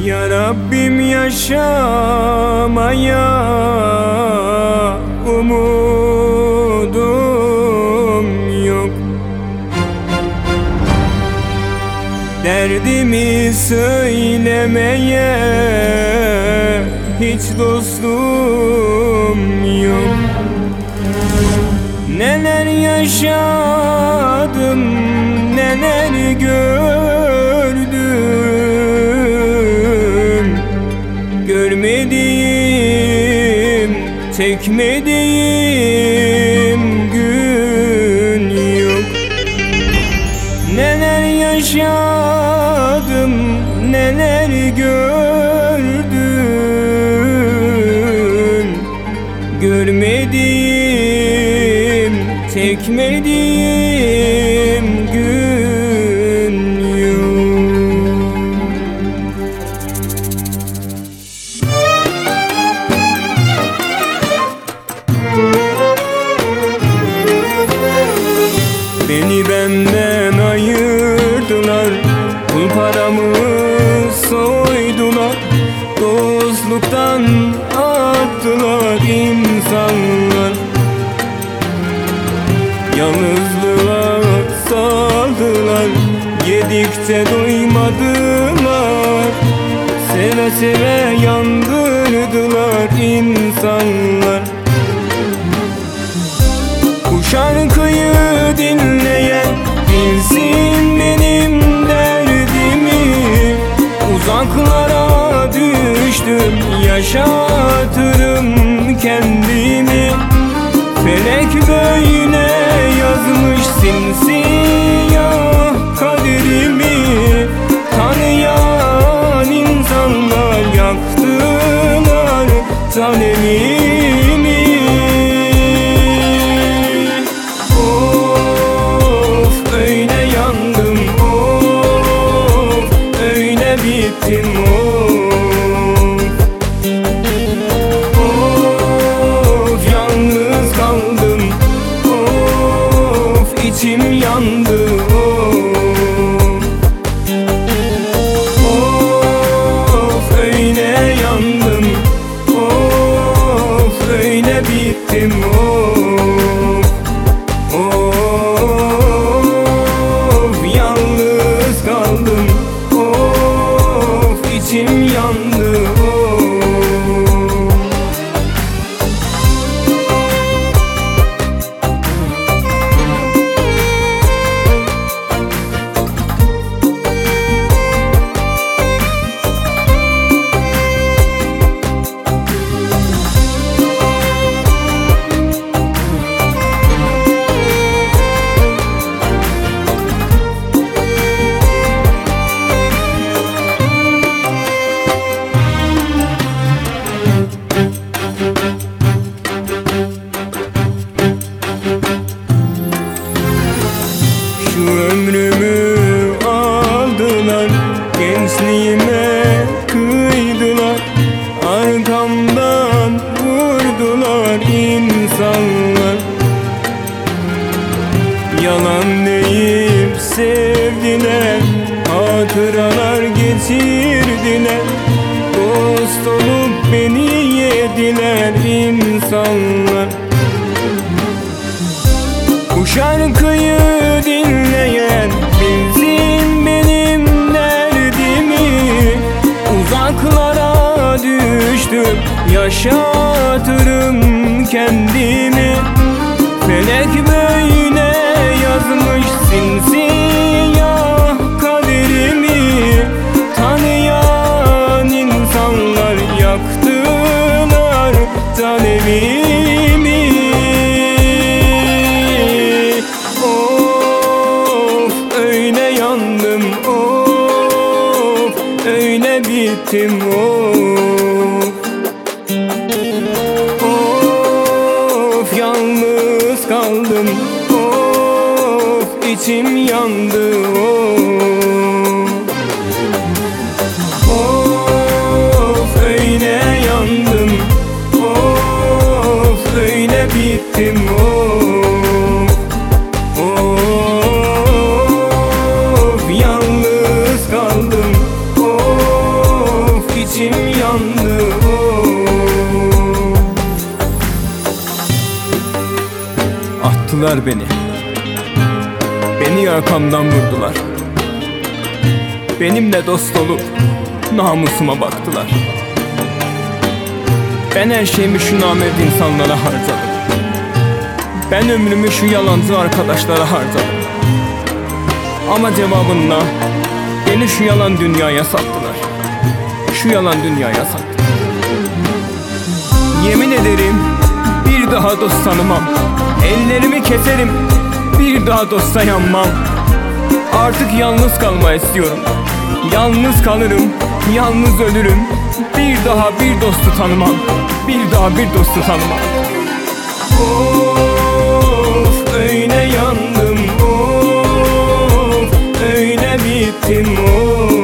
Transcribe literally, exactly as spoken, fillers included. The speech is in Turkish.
Ya Rabbim, yaşamaya umudum yok. Derdimi söylemeye hiç dostum yok. Neler yaşadım, neler gördüm. Görmediğim, çekmediğim gün yok. Neler yaşadım, neler gördüm. Görmediğim, çekmediğim gün yok. Beni benden ayırdılar, pul paramı soydular, dostluktan attılar insanlar. Yalnızlığa saldılar, yedikçe doymadılar. Seve seve yandırdılar insanlar. Bu şarkıyı dinleyen bilsin benim derdimi. Uzaklara düştüm, yaşatırım kendimi. Felek böyle yazmış simsiyah kaderimi. Tanıyan insanlar yaktılar talebimi. Of, öyle yandım, of, öyle bittim, of. İçim yandı, of. Of, öyle yandım, of, öyle bittim, of. Of, yalnız kaldım, of, içim yandı, of. Ömrümü aldılar, gençliğime kıydılar. Arkamdan vurdular insanlar. Yalan deyip sevdiler, hatıralar geçirdiler. Dost olup beni yediler insanlar. Bu şarkıyı dinleyen bilsin benim derdimi. Uzaklara düştüm, yaşatırım kendimi. Felek böyle yazmış simsiyah kaderimi. Tanıyan insanlar yaktılar talebimi. Bittim, of. Of, yalnız kaldım, of, içim yandı, of. Of, öyle yandım, of, öyle bittim, of. Of, yalnız kaldım, of, Kandırdılar beni. Beni arkamdan vurdular. Benimle dost olup namusuma baktılar. Ben her şeyimi şu namert insanlara harcadım. Ben ömrümü şu yalancı arkadaşlara harcadım. Ama cevabında beni şu yalan dünyaya sattılar. Şu yalan dünyaya sattılar. Yemin ederim bir daha dost tanımam. Ellerimi keserim, bir daha dosta yanmam. Artık yalnız kalmayı istiyorum. Yalnız kalırım, yalnız ölürüm. Bir daha bir dostu tanımam. Bir daha bir dostu tanımam. Of öyle yandım, of öyle bittim, of.